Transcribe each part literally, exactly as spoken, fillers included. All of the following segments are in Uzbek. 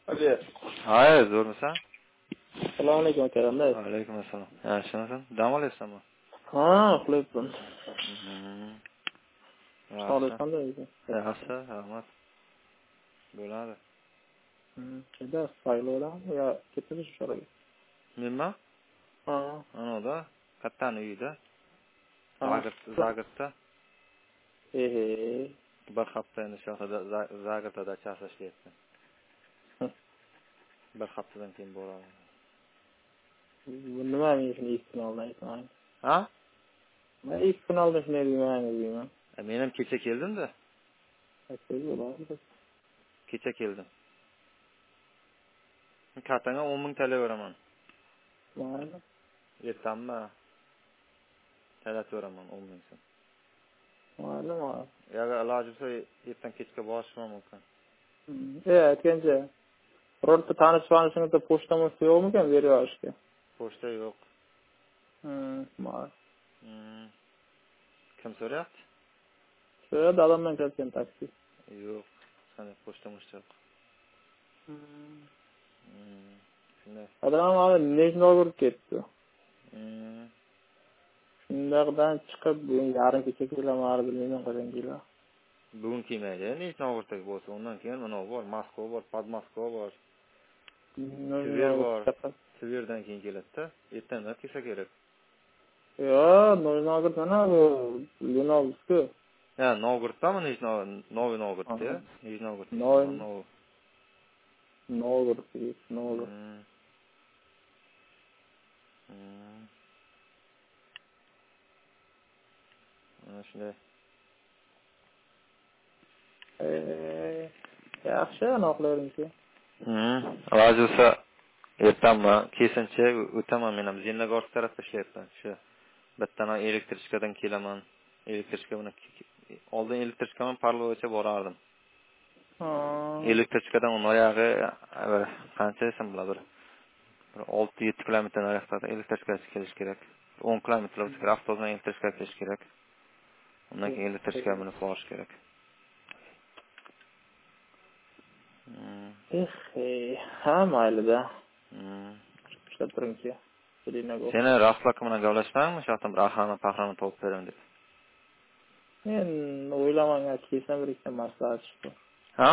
Alo. Hayır, zo'rmisan? Assalomu alaykum aka, qanday? Alaykum assalom. Yaxshimisan? Dam olyapsanmi? Ha, uxlayapman. Mhm. Sog'lik Yaxshi. qanday ekan? Yaxshi, rahmat. Bo'ladi. Hmm, Keda saylovlar yo ketdingiz shu joyga? Menmi? Ha, Anoda, kattani uyida. ha. Zagrt, Zagrdda Ehe. bir hafta endi shu yoqda Zagrdda chaqirishlayapti. Bir haftadan keyin boraman. Bu nima men shuni ikki kun oldin aytman. Ha? Men ikki kun oldin shuni deyman, deyman. E, men ham kecha keldim-da. Aytib bo'ladi. Kecha keldim. Kartanga o'n ming tl beraman. Mayli. Ertanmi? Talat beraman o'n ming so'm. Mayli, mayli. Agar iloji bo'lsa, ertan kechga borishim mumkin. E, aytgancha. Birorta tanish tanishingizda pochtamiz yo'qmikan berishga? Pochta yo'q. Hmm, mayli. Hmm. Kim so'rayapti? Shu dadamdan kelgan taksi. Yo'q. Sana pochta mo'chta yo'q. Hmm. Hmm. Shunday. Adam hali Nijnogor ketdi. Hmm. Shundaqdan chiqib, bugun yarim kecha kelaman, bilmayman qachon kelar. Bugun kelmaydi. Nijnogordagi bo'lsa, undan keyin mana bor, Moskva bor, Podmoskva bor, Tver Nijnogor bor. chiqib. Tverdan keyin keladi-da. Ertandan kelsa kerak. Yo, Nijnogor mana bu Lenovsk-ku. Ha, Novgorodmi? Nijnogord, Novi Novgorodda. Nijnogord. Noy Novi. Novgorod, Novgorod. Hmm. Hmm. Mana shunday. Eh, yaxshi aniqlaringchi. Hmm. Iloji bo'lsa, ertanmi, kesincha o'taman men ham Zennogorsk tarafda ishlayapman. Shu bittadan elektrichkadan kelaman. Elektrichka buni oldin elektrichkaman Parlovacha borardim. Ha. Elektrichkadan unoyog'i bir qancha desam bo'ladi, bir olti yetti kilometr nariyoqda elektrichkaga kelish kerak. o'n kilometr bo'lsa kerak, avtobusdan elektrichkaga kelish kerak. Undan keyin elektrichkaga minib borish kerak. Hmm. Eh, ha mayli-da. Hmm. Ishlab turingchi. Lenovsk. Seni Raslak bilan gaplashmangmi? Shu yerdan bir ahani pahramni topib beraman deb. Men o'ylamangan kelsam bir ikkita maslahat chiqdi. Ha?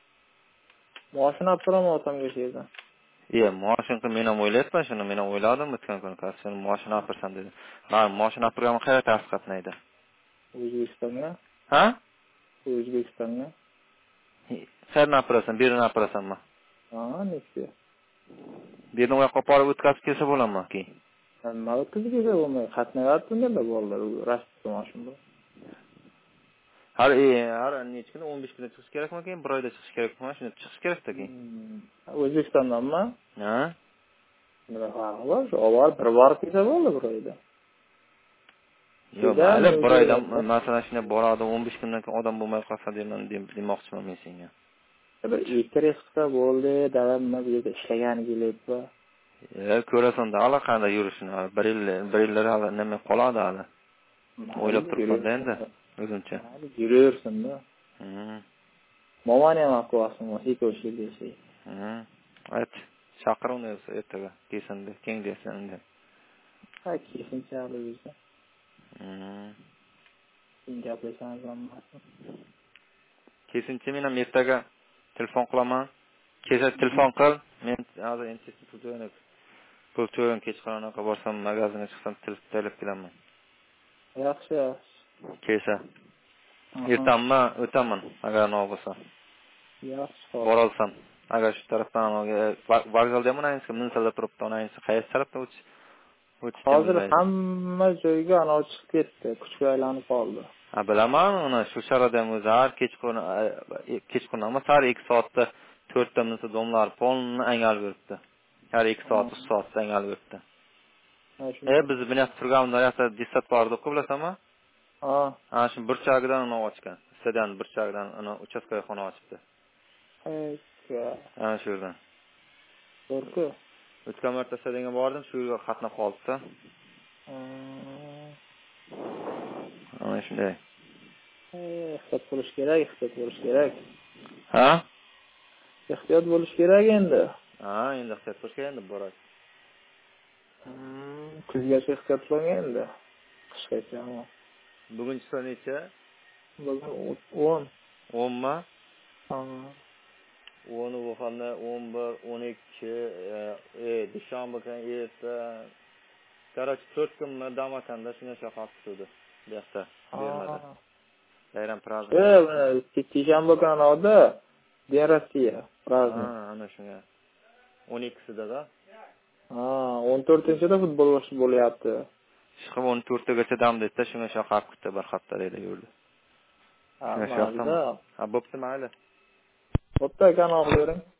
Mashina olib turaman otamga shu yerdan. Iya, mashina men ham o'ylayapman, shuni men ham o'yladim o'tgan kuni. Sen mashina olib tursan dedi. Ha, mashina olib turgan qayerga tarqab qatnaydi? O'zbekistonga. Ha? O'zbekistonga. Qayerdan olib turasan? Bu yerdan olib turasanmi? Ha, nechta? Bu yerdan oyoqqa olib o'tkazib kelsa bo'ladimi keyin? Nima o'tkazib kelsa bo'lmaydi. Qatnayaptimi-da bolalar, rashk mashina bor. Har e, har necha kun o'n besh kunda chiqish kerakmi keyin? Bir oyda chiqish kerakmi? Shuni chiqish kerak-da keyin. O'zbekistondanmi? Ha? Nima farqi bor? Shu avval bir borib kelsa bo'ldi bir oyda. Yo'q, mayli, bir oydan masalan shunday boradi, o'n besh kundan keyin odam bo'lmay qolsa deyman, demoqchiman men senga. Bir ikki qilsa bo'ldi, dadam nima bu yerda ishlagani kelibdi. E, ko'rasan-da, allaqanday yurishini, bir yil, bir yillar hali nima qoladi hali. O'ylab turibman-da endi, o'zimcha. Yuraversin-da. Hmm. Momani ham aqlyapsizmi? Ikki yil yashaydi. Hmm. Ayt, chaqir uni ertaga, kelsin deb, keng desin deb. Ha, kesincha o'zi. Hmm. Sen gaplashsangiz bo'lmasmi? Kesincha men ham ertaga telefon qilaman. Kecha telefon qil, men hozir endi pul to'lanib, pul to'lanib kechqurunga borsam, magazinga chiqsam, telefon talab kelaman. Yaxshi, yaxshi. Kecha. Ertanmi, o'taman, agar nima bo'lsa. Yaxshi. Borolsam, agar shu tarafdan vokzalda ham ayniqsa minsalda turibdi, ayniqsa qaysi tarafda o'tish o'tishni Hozir bilmaydi. hamma joyga ana chiqib ketdi, kuchga aylanib qoldi. Ha, bilaman, uni shu sharoda ham o'zi har kechqurun kechqurun emas, har ikki soatda to'rtta minsa domlar polni angal beribdi. Har ikki soat, uch soat angal beribdi. E, biz buni turganimizda yoqda disat bordi, bilasanmi? Ha. Ha, shu burchagidan uni ochgan. Stadion burchagidan uni uchastkaya xona ochibdi. Ayka. Ha, shu yerdan. To'g'ri. O'tgan marta stadionga bordim, shu yerga qatnab qoldi-da. Ana shunday. Eh, hisob qilish kerak, hisob qilish kerak. Ha? Ehtiyot bo'lish kerak endi. Ha, endi ehtiyot bo'lish kerak endi boradi. Hmm, kuzgacha ehtiyot bo'ling endi. Qishgacha. Bugunchi soat necha? Bugun o'n. o'n mi? Ha. o'n bu hamda o'n bir, o'n ikki, e, dushanba kuni erta. Qaror to'rt kunmi damakanda shunga shaqaq tutdi. Bu yoqda bermadi. Bayram prazdnik. E, Tishanba kanalda Dень Россия prazdnik. Ha, ana shunga. o'n ikkisida da. Ha, o'n to'rtinchida futbol bo'lyapti. Chiqib o'n to'rtgacha dam dedi, shunga shaqaq kutdi bir hafta deydi yurdi. Ha, Shunga mayli. shaqaq. Ha, bo'pti mayli. Bo'pti, kanal bering.